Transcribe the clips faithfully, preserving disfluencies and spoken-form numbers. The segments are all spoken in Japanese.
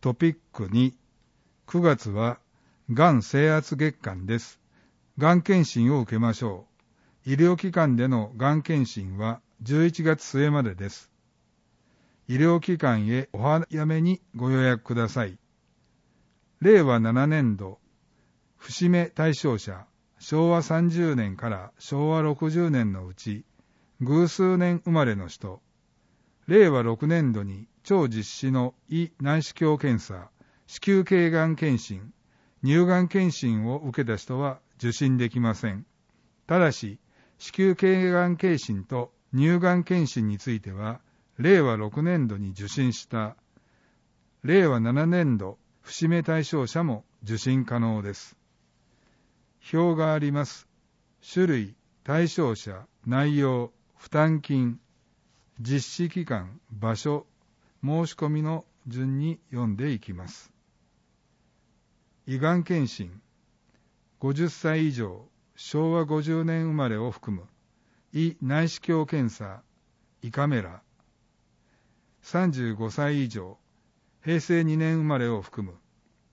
トピックに、くがつはがん征圧月間です。がん検診を受けましょう。医療機関でのがん検診はじゅういちがつ末までです。医療機関へお早めにご予約ください。れいわななねんど、節目対象者、しょうわさんじゅうねんからしょうわろくじゅうねんのうち、偶数年生まれの人、れいわろくねんどに超実施の胃内視鏡検査、子宮頸がん検診、乳がん検診を受けた人は受診できません。ただし、子宮頸がん検診と乳がん検診については、れいわろくねんどに受診したれいわななねんど節目対象者も受診可能です。表があります。種類、対象者、内容、負担金、実施期間、場所、申し込みの順に読んでいきます。胃がん検診、ごじゅっさい以上、しょうわごじゅうねん生まれを含む胃内視鏡検査、胃カメラ、さんじゅうごさい以上、へいせいにねん生まれを含む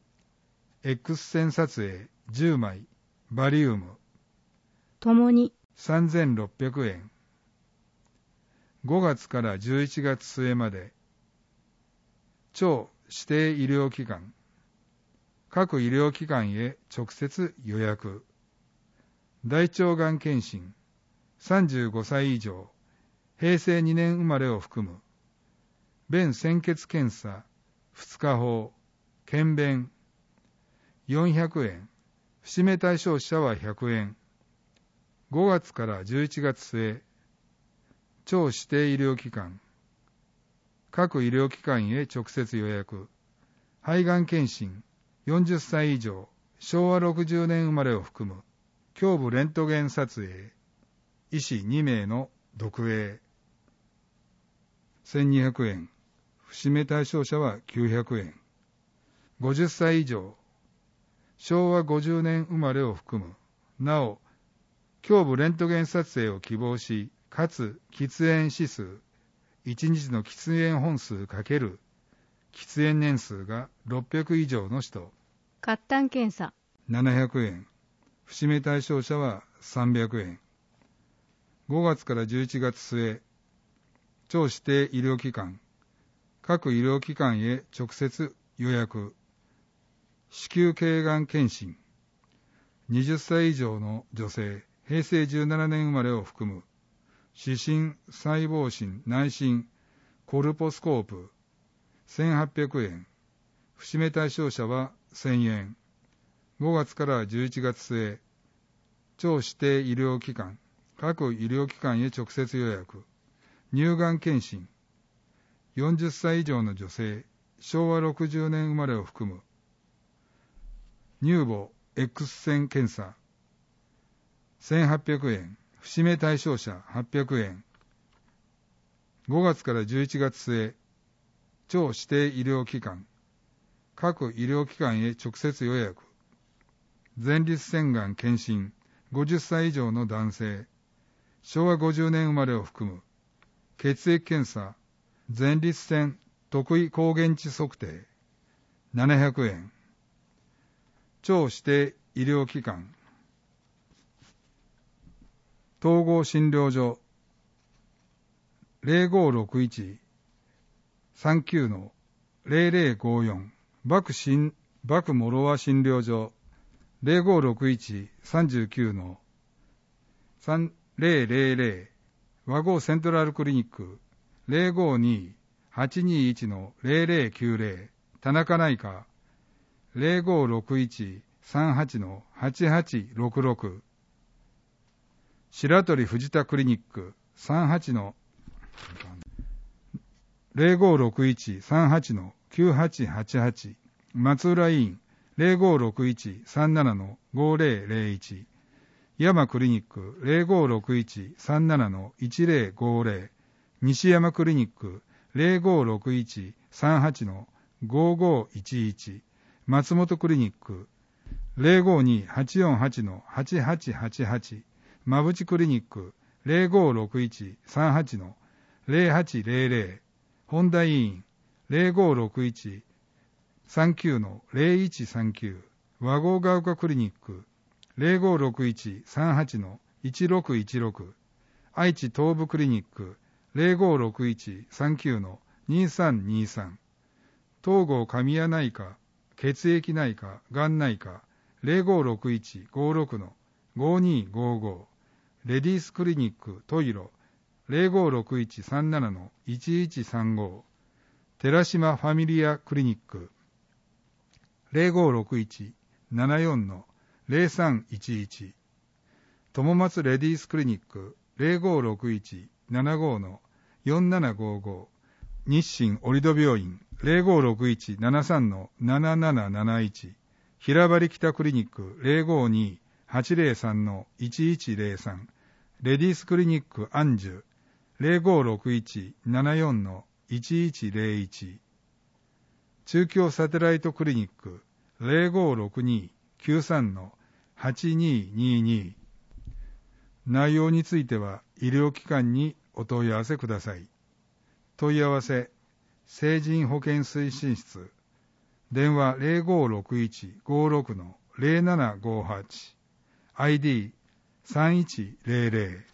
X 線撮影じゅうまい、バリウム、 ともにさんぜんろっぴゃくえん。ごがつからじゅういちがつ末まで、超指定医療機関、各医療機関へ直接予約。大腸がん検診、さんじゅうごさい以上、へいせいにねん生まれを含む。便潜血検査、ふつかほう、検便、よんひゃくえん。節目対象者はひゃくえん。ごがつからじゅういちがつ末、超指定医療機関、各医療機関へ直接予約。肺がん検診、よんじゅっさい以上、しょうわろくじゅうねん生まれを含む。胸部レントゲン撮影、医師にめいの読影、せんにひゃくえん。節目対象者はきゅうひゃくえん。ごじゅっさい以上、しょうわごじゅうねん生まれを含む。なお、胸部レントゲン撮影を希望し、かつ喫煙指数、いちにちの喫煙本数×喫煙年数がろっぴゃく以上の人。 褐炭検査ななひゃくえん。節目対象者はさんびゃくえん。ごがつからじゅういちがつ末、超指定医療機関、各医療機関へ直接予約。子宮頸がん検診、はたち以上の女性、へいせいじゅうななねん生まれを含む。視診、細胞診、内診、コルポスコープ、せんはっぴゃくえん。節目対象者はせんえん。ごがつからじゅういちがつ末、超指定医療機関、各医療機関へ直接予約。乳がん検診、よんじゅっさい以上の女性、しょうわろくじゅうねん生まれを含む。乳母 X 線検査、せんはっぴゃくえん。節目対象者はっぴゃくえん。ごがつからじゅういちがつ末、超指定医療機関、各医療機関へ直接予約。前立腺がん検診、ごじゅっさい以上の男性、しょうわごじゅうねん生まれを含む。血液検査、前立腺特異抗原値測定、ななひゃくえん。超指定医療機関、統合診療所、ぜろごろくいち さんきゅう のぜろぜろごよん、バク診、バクモロワ診療所、ぜろごろくいち さんきゅう のさんぜろぜろぜろ、和合セントラルクリニック、ぜろごに はちにいち のぜろぜろきゅうぜろ、田中内科、ぜろごろくいち さんはち のはちはちろくろく、白鳥藤田クリニック、さんはちのぜろごろくいち さんはち のきゅうはちはちはち、松浦医院、ぜろごろくいち さんなな のごぜろぜろいち、山クリニック、ぜろごろくいち さんなな のいちぜろごぜろ、西山クリニック、ぜろごろくいち さんはち のごごいちいち、松本クリニック、ぜろごに はちよんはち のはちはちはちはち、馬淵クリニック、ぜろごろくいち さんはち のぜろはちぜろぜろ、本田医院、ぜろごろくいちさんきゅうのゼロいちさんきゅう、和合が丘クリニック ゼロごろくいちさんはちのいちろくいちろく、愛知東部クリニック ゼロごろくいちさんきゅうのにさんにさん、東郷神谷内科、血液内科、がん内科 ゼロごろくいちごろくのごにごご、レディースクリニックトイロ ゼロごろくいちさんななのいちいちさんご、寺島ファミリアクリニックゼロごろくいちななよんのゼロさんいちいち、友松レディースクリニックゼロごろくいちななごのよんななごご、日清折戸病院ゼロごろくいちななさんのなななななないち、平張北クリニックゼロごにはちゼロさんのいちいちゼロさん、レディースクリニックアンジュゼロごろくいちななよんのいちいちゼロいち、中京サテライトクリニックゼロごろくにきゅうさんのはちににに、内容については医療機関にお問い合わせください。問い合わせ、成人保健推進室、電話ゼロごろくいちごろくのゼロななごはち、アイディーさんいちゼロゼロ